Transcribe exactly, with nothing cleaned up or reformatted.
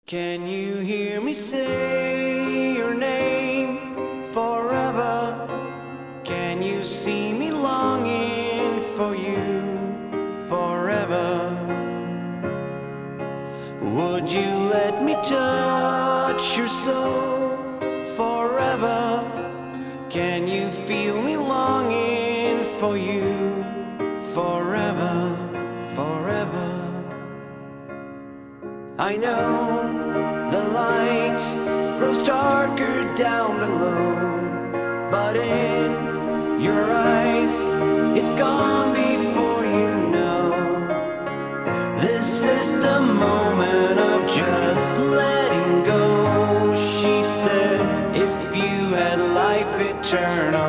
Can you hear me say your name forever? Can you see me longing for you forever? Would you let me touch your soul forever? Can you feel me longing for you forever, forever? I know the light grows darker down below, but in your eyes it's gone before you know. This is the moment of just letting go. She said, if you had life eternal,